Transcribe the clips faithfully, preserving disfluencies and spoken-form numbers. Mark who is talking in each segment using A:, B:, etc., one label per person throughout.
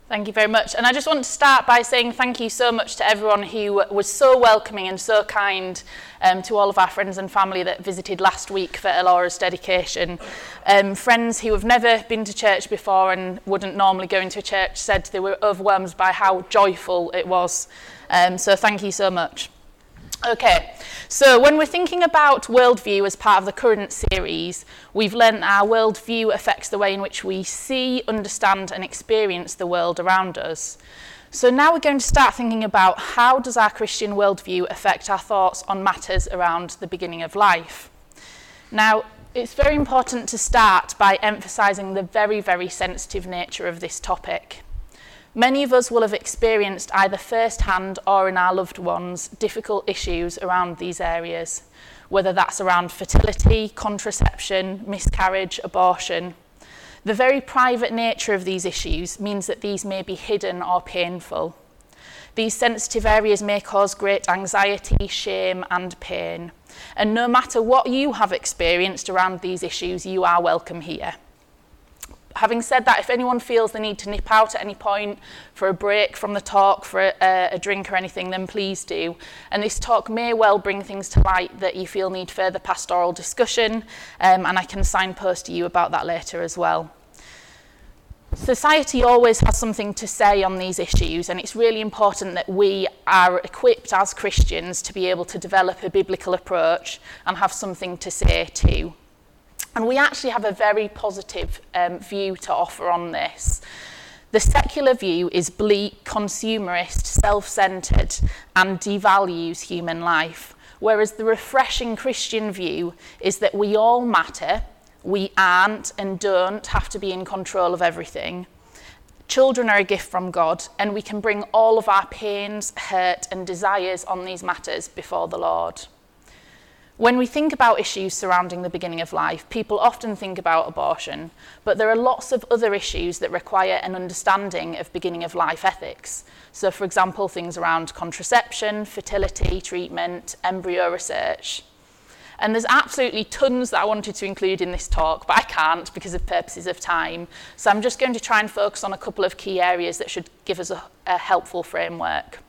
A: Thank you very much. And I just want to start by saying thank you so much to everyone who was so welcoming and so kind um, to all of our friends and family that visited last week for Elaura's dedication. Um, friends who have never been to church before and wouldn't normally go into a church said they were overwhelmed by how joyful it was. Um, so thank you so much. Okay, so when we're thinking about worldview as part of the current series, we've learnt that our worldview affects the way in which we see, understand and experience the world around us. So now we're going to start thinking about how does our Christian worldview affect our thoughts on matters around the beginning of life. Now, it's very important to start by emphasising the very, very sensitive nature of this topic. Many of us will have experienced either first-hand or in our loved ones difficult issues around these areas, whether that's around fertility, contraception, miscarriage, abortion. The very private nature of these issues means that these may be hidden or painful. These sensitive areas may cause great anxiety, shame and pain. And no matter what you have experienced around these issues, you are welcome here. Having said that, if anyone feels the need to nip out at any point for a break from the talk, for a, a drink or anything, then please do. And this talk may well bring things to light that you feel need further pastoral discussion, um, and I can signpost to you about that later as well. Society always has something to say on these issues, and it's really important that we are equipped as Christians to be able to develop a biblical approach and have something to say too. And we actually have a very positive um, view to offer on this. The secular view is bleak, consumerist, self-centred, and devalues human life, whereas the refreshing Christian view is that we all matter, we aren't and don't have to be in control of everything. Children are a gift from God, and we can bring all of our pains, hurt, and desires on these matters before the Lord. When we think about issues surrounding the beginning of life, people often think about abortion, but there are lots of other issues that require an understanding of beginning of life ethics. So, for example, things around contraception, fertility treatment, embryo research. And there's absolutely tons that I wanted to include in this talk, but I can't because of purposes of time. So I'm just going to try and focus on a couple of key areas that should give us a, a helpful framework.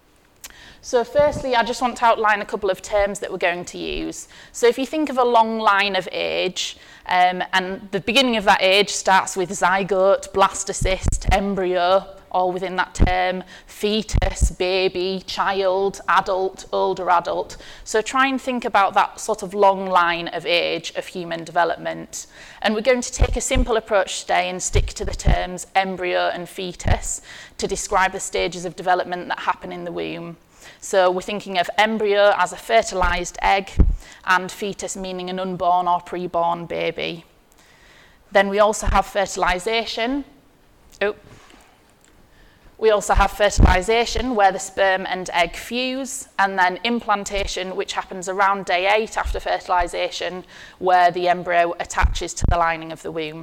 A: So firstly, I just want to outline a couple of terms that we're going to use. So if you think of a long line of age, um, and the beginning of that age starts with zygote, blastocyst, embryo, all within that term, fetus, baby, child, adult, older adult. So try and think about that sort of long line of age of human development. And we're going to take a simple approach today and stick to the terms embryo and fetus to describe the stages of development that happen in the womb. So we're thinking of embryo as a fertilised egg and fetus meaning an unborn or pre-born baby. Then we also have fertilisation. Oh. We also have fertilisation where the sperm and egg fuse, and then implantation, which happens around day eight after fertilisation, where the embryo attaches to the lining of the womb.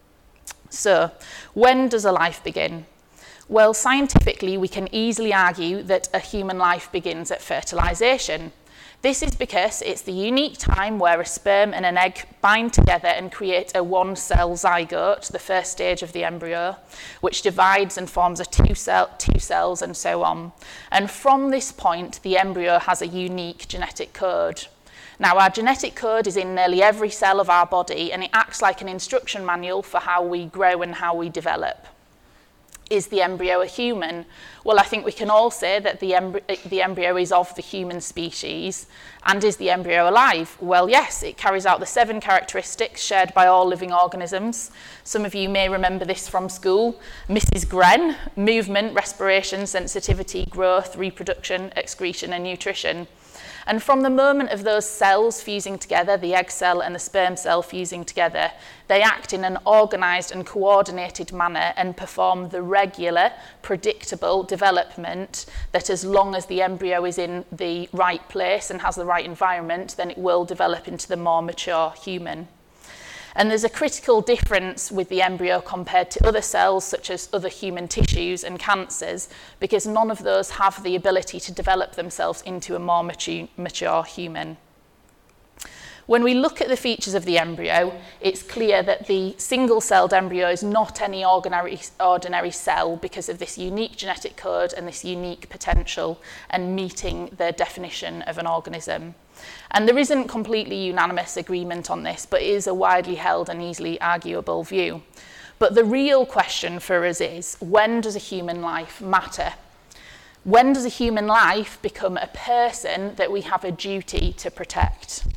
A: So when does a life begin? Well, scientifically, we can easily argue that a human life begins at fertilisation. This is because it's the unique time where a sperm and an egg bind together and create a one-cell zygote, the first stage of the embryo, which divides and forms a two cell, two cells and so on. And from this point, the embryo has a unique genetic code. Now, our genetic code is in nearly every cell of our body, and it acts like an instruction manual for how we grow and how we develop. Is the embryo a human? Well, I think we can all say that the, embry- the embryo is of the human species. And is the embryo alive? Well, yes, it carries out the seven characteristics shared by all living organisms. Some of you may remember this from school. Missus Gren: movement, respiration, sensitivity, growth, reproduction, excretion, and nutrition. And from the moment of those cells fusing together, the egg cell and the sperm cell fusing together, they act in an organised and coordinated manner and perform the regular, predictable development that as long as the embryo is in the right place and has the right environment, then it will develop into the more mature human. And there's a critical difference with the embryo compared to other cells, such as other human tissues and cancers, because none of those have the ability to develop themselves into a more mature, mature human. When we look at the features of the embryo, it's clear that the single-celled embryo is not any ordinary, ordinary cell because of this unique genetic code and this unique potential and meeting the definition of an organism. And there isn't completely unanimous agreement on this, but it is a widely held and easily arguable view. But the real question for us is, when does a human life matter? When does a human life become a person that we have a duty to protect?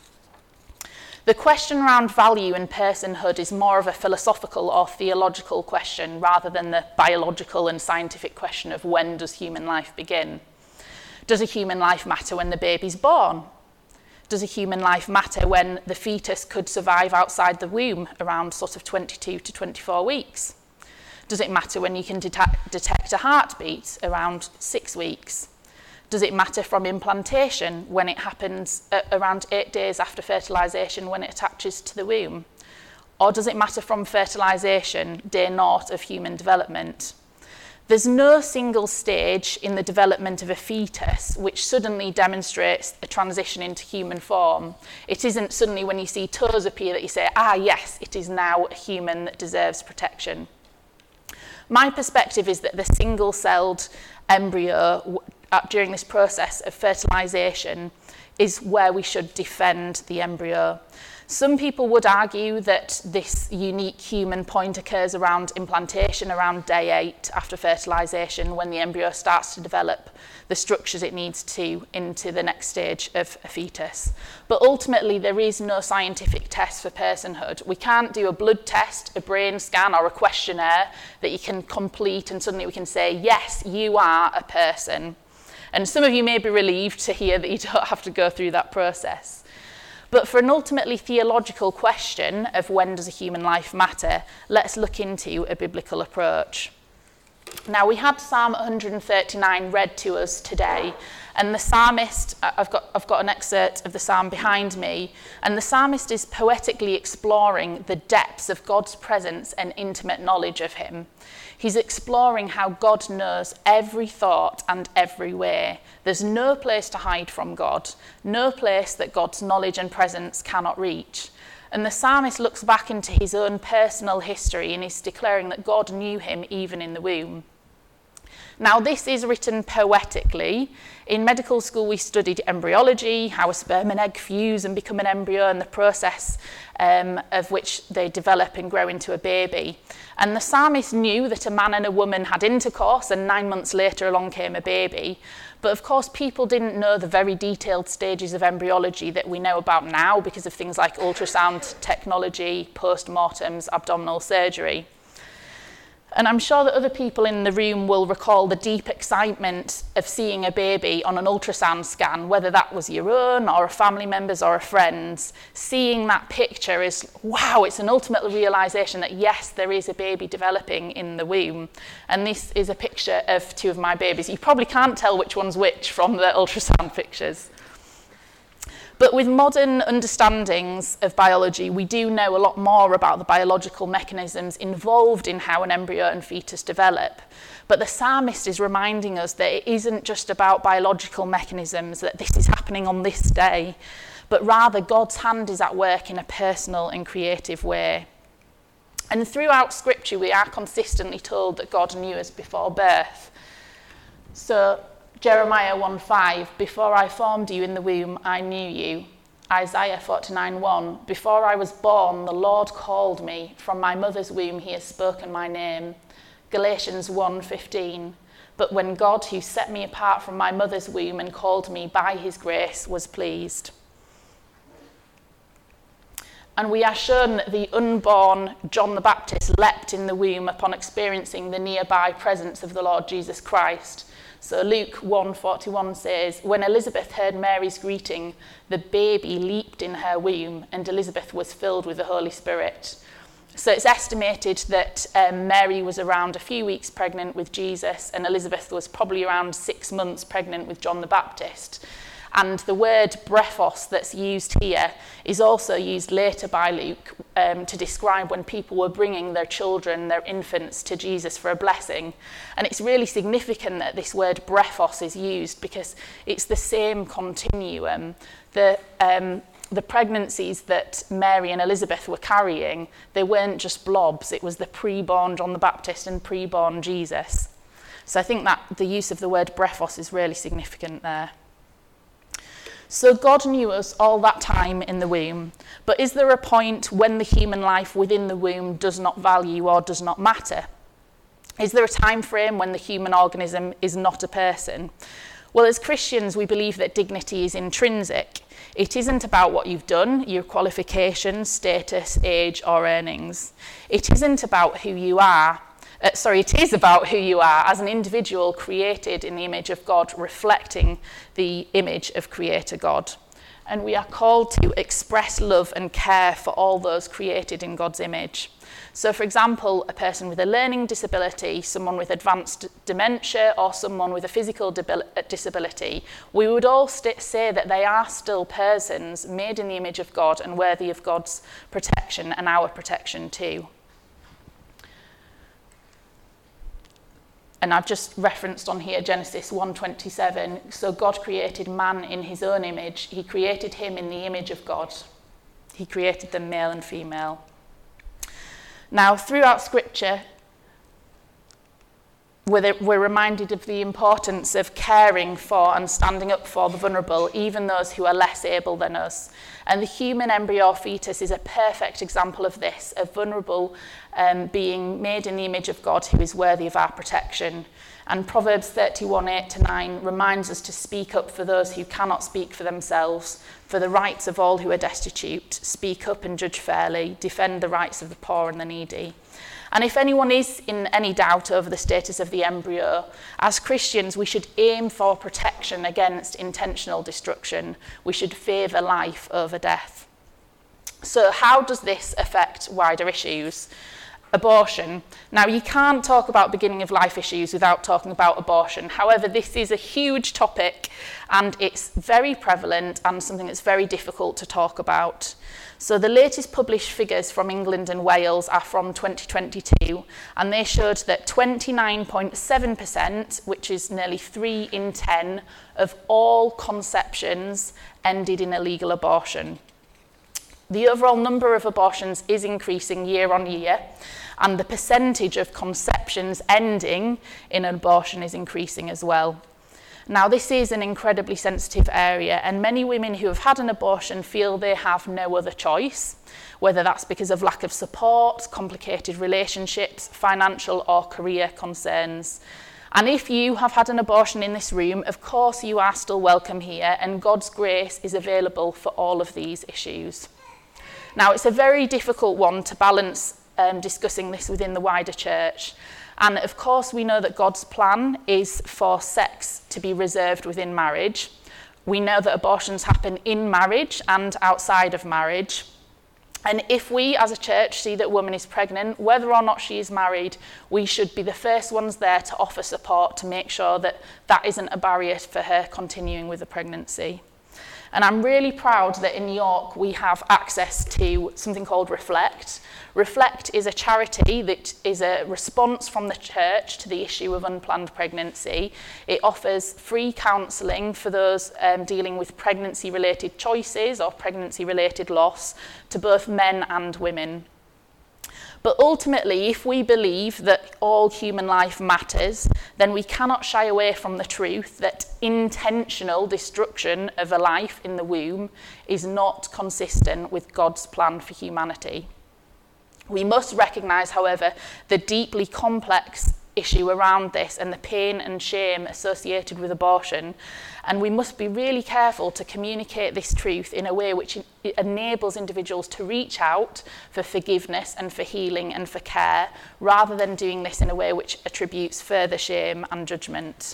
A: The question around value and personhood is more of a philosophical or theological question rather than the biological and scientific question of when does human life begin. Does a human life matter when the baby's born? Does a human life matter when the fetus could survive outside the womb around sort of twenty-two to twenty-four weeks? Does it matter when you can detect, detect a heartbeat around six weeks? Does it matter from implantation when it happens at around eight days after fertilisation when it attaches to the womb? Or does it matter from fertilisation, day naught of human development? There's no single stage in the development of a fetus which suddenly demonstrates a transition into human form. It isn't suddenly when you see toes appear that you say, ah, yes, it is now a human that deserves protection. My perspective is that the single-celled embryo uh, during this process of fertilisation is where we should defend the embryo. Some people would argue that this unique human point occurs around implantation, around day eight after fertilisation, when the embryo starts to develop the structures it needs to into the next stage of a fetus. But ultimately, there is no scientific test for personhood. We can't do a blood test, a brain scan, or a questionnaire that you can complete and suddenly we can say, yes, you are a person. And some of you may be relieved to hear that you don't have to go through that process. But for an ultimately theological question of when does a human life matter, let's look into a biblical approach. Now, we had Psalm one hundred thirty-nine read to us today, and the psalmist, I've got, I've got an excerpt of the psalm behind me, and the psalmist is poetically exploring the depths of God's presence and intimate knowledge of him. He's exploring how God knows every thought and every way. There's no place to hide from God, no place that God's knowledge and presence cannot reach. And the psalmist looks back into his own personal history and is declaring that God knew him even in the womb. Now, this is written poetically. In medical school, we studied embryology, how a sperm and egg fuse and become an embryo, and the process um, of which they develop and grow into a baby. And the psalmist knew that a man and a woman had intercourse, and nine months later along came a baby. But of course, people didn't know the very detailed stages of embryology that we know about now because of things like ultrasound technology, post-mortems, abdominal surgery. And I'm sure that other people in the room will recall the deep excitement of seeing a baby on an ultrasound scan, whether that was your own or a family member's or a friend's. Seeing that picture is, wow, it's an ultimate realisation that yes, there is a baby developing in the womb. And this is a picture of two of my babies. You probably can't tell which one's which from the ultrasound pictures. But with modern understandings of biology, we do know a lot more about the biological mechanisms involved in how an embryo and fetus develop. But the psalmist is reminding us that it isn't just about biological mechanisms, that this is happening on this day, but rather God's hand is at work in a personal and creative way. And throughout Scripture, we are consistently told that God knew us before birth. So, Jeremiah one five, before I formed you in the womb, I knew you. Isaiah forty-nine one, before I was born, the Lord called me. From my mother's womb, he has spoken my name. Galatians one fifteen, but when God, who set me apart from my mother's womb and called me by his grace, was pleased. And we are shown that the unborn John the Baptist leapt in the womb upon experiencing the nearby presence of the Lord Jesus Christ. So Luke one forty-one says, when Elizabeth heard Mary's greeting, the baby leaped in her womb, and Elizabeth was filled with the Holy Spirit. So it's estimated that um, Mary was around a few weeks pregnant with Jesus, and Elizabeth was probably around six months pregnant with John the Baptist. And the word brephos that's used here is also used later by Luke um, to describe when people were bringing their children, their infants, to Jesus for a blessing. And it's really significant that this word brephos is used because it's the same continuum. The, um, the pregnancies that Mary and Elizabeth were carrying, they weren't just blobs, it was the pre-born John the Baptist and pre-born Jesus. So I think that the use of the word brephos is really significant there. So God knew us all that time in the womb, but is there a point when the human life within the womb does not value or does not matter? Is there a time frame when the human organism is not a person? Well, as Christians, we believe that dignity is intrinsic. It isn't about what you've done, your qualifications, status, age, or earnings. It isn't about who you are. Uh, sorry, it is about who you are as an individual created in the image of God, reflecting the image of Creator God. And we are called to express love and care for all those created in God's image. So, for example, a person with a learning disability, someone with advanced dementia, or someone with a physical debil- disability, we would all st- say that they are still persons made in the image of God and worthy of God's protection and our protection too. And I've just referenced on here Genesis one twenty-seven. So God created man in his own image. He created him in the image of God. He created them male and female. Now, throughout Scripture, we're, we're reminded of the importance of caring for and standing up for the vulnerable, even those who are less able than us. And the human embryo or fetus is a perfect example of this, a vulnerable um, being made in the image of God who is worthy of our protection. And Proverbs thirty-one, eight to nine reminds us to speak up for those who cannot speak for themselves, for the rights of all who are destitute, speak up and judge fairly, defend the rights of the poor and the needy. And if anyone is in any doubt over the status of the embryo, as Christians, we should aim for protection against intentional destruction. We should favour life over death. So how does this affect wider issues? Abortion. Now, you can't talk about beginning of life issues without talking about abortion. However, this is a huge topic and it's very prevalent and something that's very difficult to talk about. So the latest published figures from England and Wales are from twenty twenty-two, and they showed that twenty-nine point seven percent, which is nearly three in ten, of all conceptions ended in a legal abortion. The overall number of abortions is increasing year on year, and the percentage of conceptions ending in an abortion is increasing as well. Now, this is an incredibly sensitive area, and many women who have had an abortion feel they have no other choice, whether that's because of lack of support, complicated relationships, financial or career concerns. And if you have had an abortion in this room, of course you are still welcome here, and God's grace is available for all of these issues. Now, it's a very difficult one to balance um, discussing this within the wider church. And of course, we know that God's plan is for sex to be reserved within marriage. We know that abortions happen in marriage and outside of marriage. And if we as a church see that a woman is pregnant, whether or not she is married, we should be the first ones there to offer support to make sure that that isn't a barrier for her continuing with the pregnancy. And I'm really proud that in York we have access to something called Reflect. Reflect is a charity that is a response from the church to the issue of unplanned pregnancy. It offers free counselling for those um, dealing with pregnancy-related choices or pregnancy-related loss to both men and women. But ultimately, if we believe that all human life matters, then we cannot shy away from the truth that intentional destruction of a life in the womb is not consistent with God's plan for humanity. We must recognise, however, the deeply complex issue around this and the pain and shame associated with abortion, and we must be really careful to communicate this truth in a way which enables individuals to reach out for forgiveness and for healing and for care, rather than doing this in a way which attributes further shame and judgment.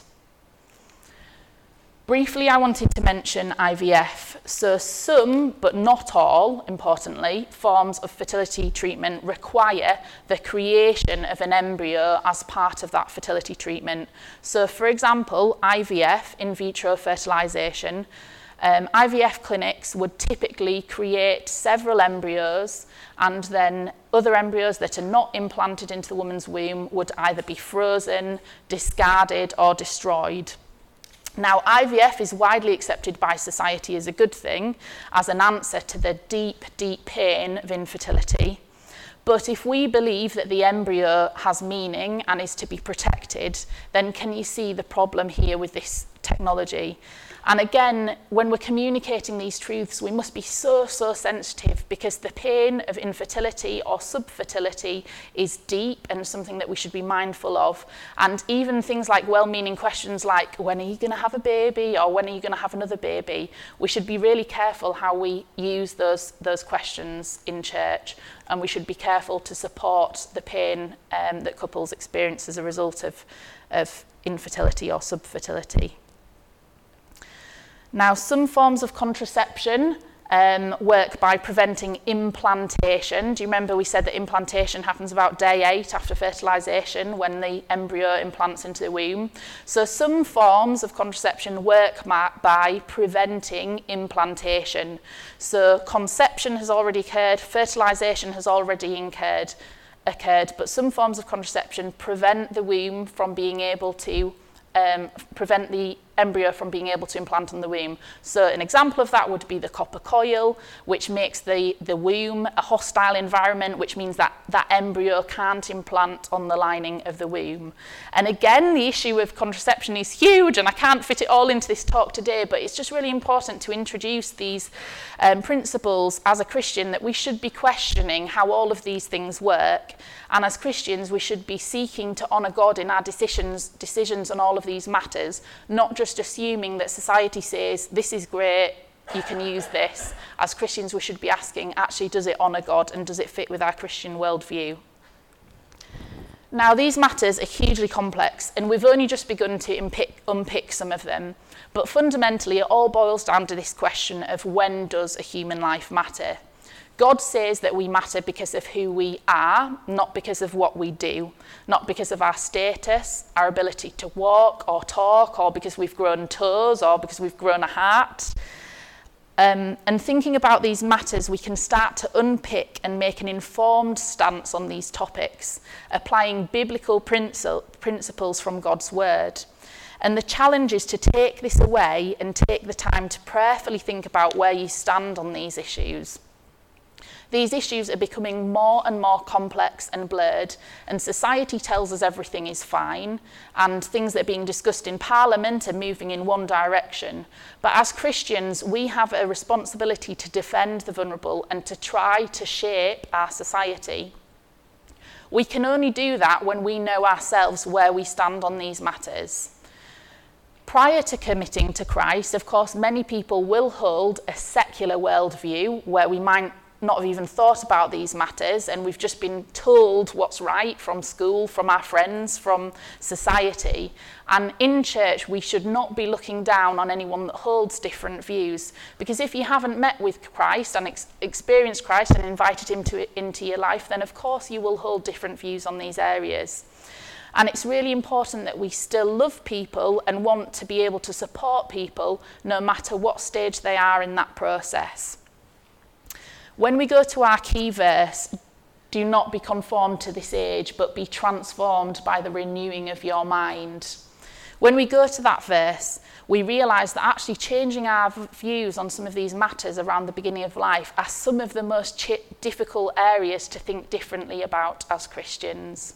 A: Briefly, I wanted to mention I V F. So some, but not all, importantly, forms of fertility treatment require the creation of an embryo as part of that fertility treatment. So for example, I V F, in vitro fertilisation, um, I V F clinics would typically create several embryos, and then other embryos that are not implanted into the woman's womb would either be frozen, discarded or destroyed. Now, I V F is widely accepted by society as a good thing, as an answer to the deep, deep pain of infertility. But if we believe that the embryo has meaning and is to be protected, then can you see the problem here with this technology? And again, when we're communicating these truths, we must be so, so sensitive, because the pain of infertility or subfertility is deep and something that we should be mindful of. And even things like well-meaning questions like, when are you going to have a baby, or when are you going to have another baby? We should be really careful how we use those, those questions in church, and we should be careful to support the pain um, that couples experience as a result of, of infertility or subfertility. Now, some forms of contraception um, work by preventing implantation. Do you remember we said that implantation happens about day eight after fertilisation, when the embryo implants into the womb? So some forms of contraception work by preventing implantation. So conception has already occurred, fertilisation has already occurred, occurred, but some forms of contraception prevent the womb from being able to Um, prevent the embryo from being able to implant on the womb. So an example of that would be the copper coil, which makes the, the womb a hostile environment, which means that that embryo can't implant on the lining of the womb. And again, the issue of contraception is huge, and I can't fit it all into this talk today, but it's just really important to introduce these um, principles as a Christian, that we should be questioning how all of these things work. And as Christians, we should be seeking to honour God in our decisions, decisions on all of these matters, not just assuming that society says, this is great, you can use this. As Christians, we should be asking, actually, does it honour God, and does it fit with our Christian worldview? Now, these matters are hugely complex, and we've only just begun to unpick, unpick some of them. But fundamentally, it all boils down to this question of, when does a human life matter? God says that we matter because of who we are, not because of what we do, not because of our status, our ability to walk or talk, or because we've grown toes, or because we've grown a heart. Um, and thinking about these matters, we can start to unpick and make an informed stance on these topics, applying biblical princi- principles from God's word. And the challenge is to take this away and take the time to prayerfully think about where you stand on these issues. These issues are becoming more and more complex and blurred, and society tells us everything is fine, and things that are being discussed in Parliament are moving in one direction. But as Christians, we have a responsibility to defend the vulnerable and to try to shape our society. We can only do that when we know ourselves where we stand on these matters. Prior to committing to Christ, of course, many people will hold a secular worldview where we might not have even thought about these matters, and we've just been told what's right from school, from our friends, from society. And in church, we should not be looking down on anyone that holds different views, because if you haven't met with Christ and ex- experienced Christ and invited him to into your life, then of course you will hold different views on these areas. And it's really important that we still love people and want to be able to support people no matter what stage they are in that process. When we go to our key verse, do not be conformed to this age, but be transformed by the renewing of your mind. When we go to that verse, we realise that actually changing our views on some of these matters around the beginning of life are some of the most ch- difficult areas to think differently about as Christians.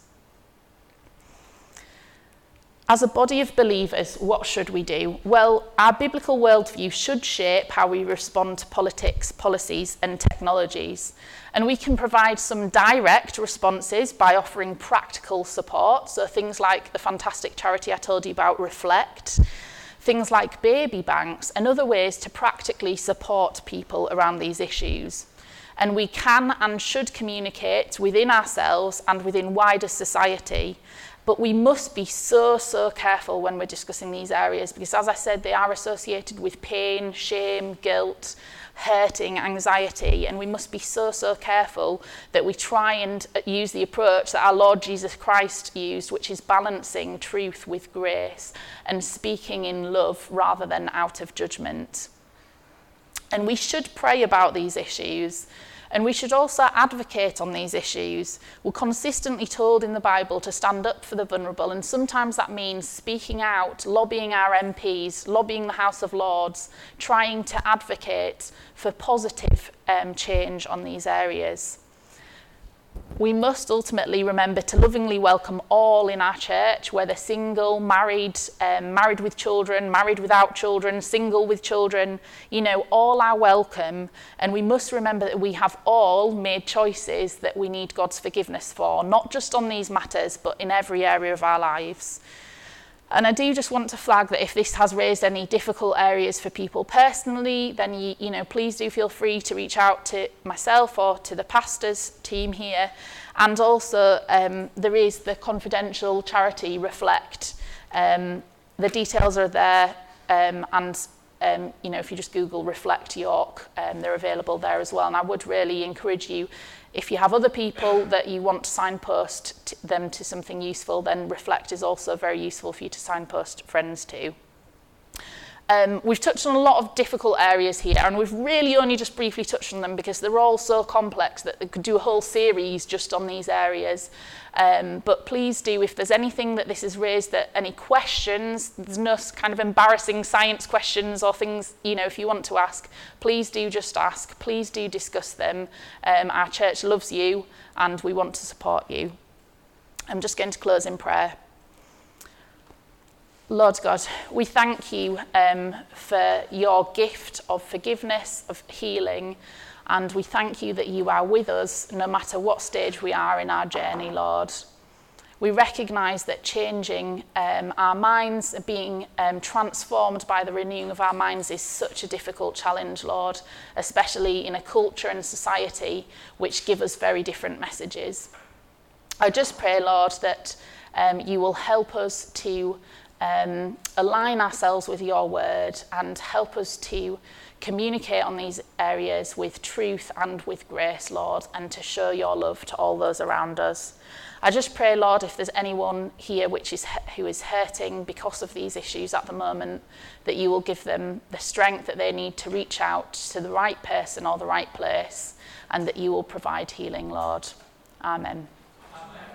A: As a body of believers, what should we do? Well, our biblical worldview should shape how we respond to politics, policies, and technologies. And we can provide some direct responses by offering practical support. So things like the fantastic charity I told you about, Reflect, things like baby banks, and other ways to practically support people around these issues. And we can and should communicate within ourselves and within wider society. But we must be so, so careful when we're discussing these areas, because as I said, they are associated with pain, shame, guilt, hurting, anxiety, and we must be so, so careful that we try and use the approach that our Lord Jesus Christ used, which is balancing truth with grace and speaking in love rather than out of judgment. And we should pray about these issues. And we should also advocate on these issues. We're consistently told in the Bible to stand up for the vulnerable, and sometimes that means speaking out, lobbying our M Ps, lobbying the House of Lords, trying to advocate for positive um, change on these areas. We must ultimately remember to lovingly welcome all in our church, whether single, married, um, married with children, married without children, single with children, you know, all are welcome. And we must remember that we have all made choices that we need God's forgiveness for, not just on these matters, but in every area of our lives. And I do just want to flag that if this has raised any difficult areas for people personally, then you, you know, please do feel free to reach out to myself or to the pastors team here. And also um, there is the confidential charity Reflect. Um, the details are there, um, and um, you know, if you just Google Reflect York, um, they're available there as well. And I would really encourage you, if you have other people that you want to signpost t- them to something useful, then Reflect is also very useful for you to signpost friends to. Um, we've touched on a lot of difficult areas here, and we've really only just briefly touched on them because they're all so complex that they could do a whole series just on these areas. Um, but please do, if there's anything that this has raised, that any questions, there's no kind of embarrassing science questions or things, you know, if you want to ask, please do just ask. Please do discuss them. Um, our church loves you and we want to support you. I'm just going to close in prayer. Lord God, we thank you um, for your gift of forgiveness, of healing, and we thank you that you are with us no matter what stage we are in our journey, Lord. We recognise that changing um, our minds, being um, transformed by the renewing of our minds is such a difficult challenge, Lord, especially in a culture and society which give us very different messages. I just pray, Lord, that um, you will help us to Um, align ourselves with your word and help us to communicate on these areas with truth and with grace, Lord, and to show your love to all those around us. I just pray, Lord, if there's anyone here which is who is hurting because of these issues at the moment, that you will give them the strength that they need to reach out to the right person or the right place, and that you will provide healing, Lord. Amen.